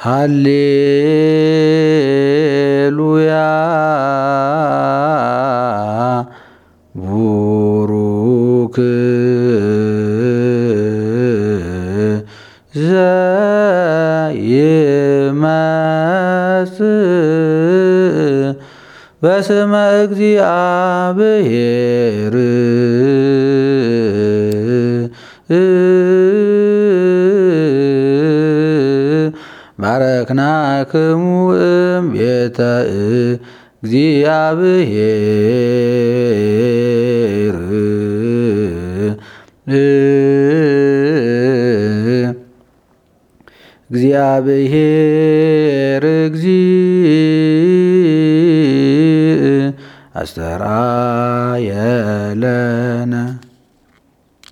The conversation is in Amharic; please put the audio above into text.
ሃሌሉያ ቡሩክ ዘይመጽእ በስመ እግዚአብሔር ባረክናክሙ እምቤተ እግዚአብሔር እግዚአብሔር እግዚእ አስተርአየነ